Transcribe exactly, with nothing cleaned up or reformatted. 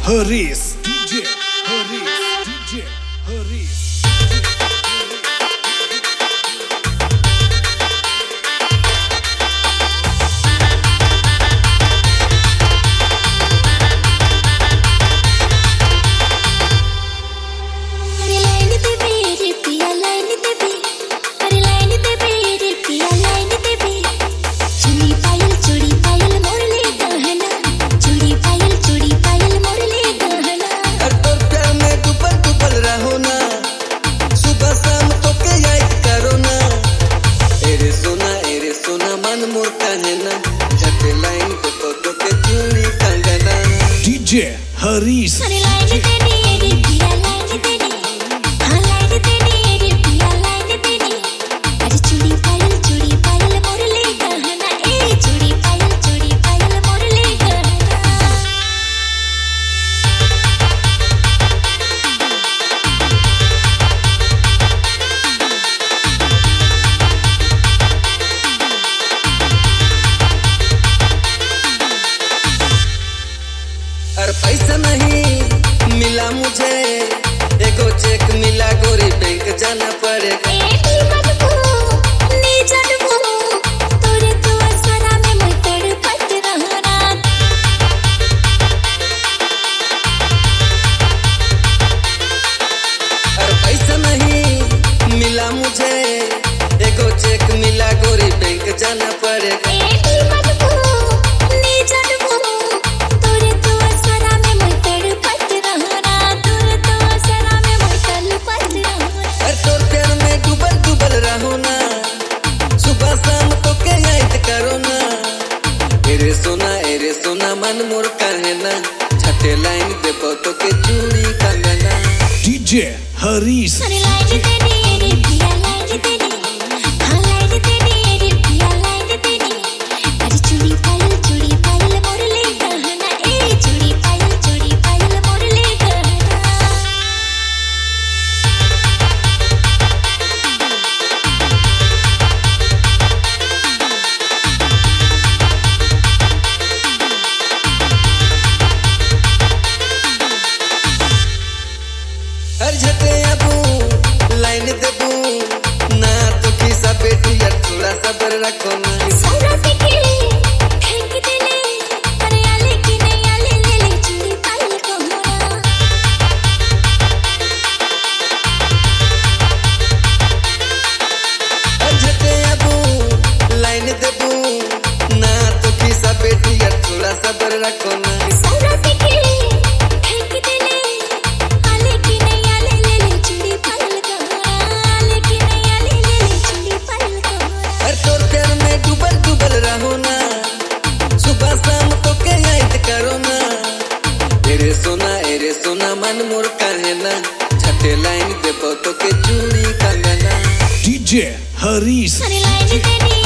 Haris, D J Haris, D J Haris. D J Haris. अरे पैसा नहीं मिला मुझे, एगो चेक मिला गोरी बैंक जाना पड़ेगा। अरे पैसा नहीं मिला मुझे, एगो चेक मिला गोरी बैंक जाना पड़ेगा। एरे सोना एरे सोना मन मोर कहना, छठे लाइन पे फोटो के चूड़ी कंगना। D J Haris. हर झटे अबू लाइन देबू ना तो खिसा पेटी यार थोड़ा सबर रखो ना। हर झटे अबू लाइन देबू ना तो खिसा पेटी यार थोड़ा सबर रखो ना। एरे सोना एरे सोना मन मोर कहना, छठे लाइन पे फोटो के चूड़ी कंगना। D J Haris.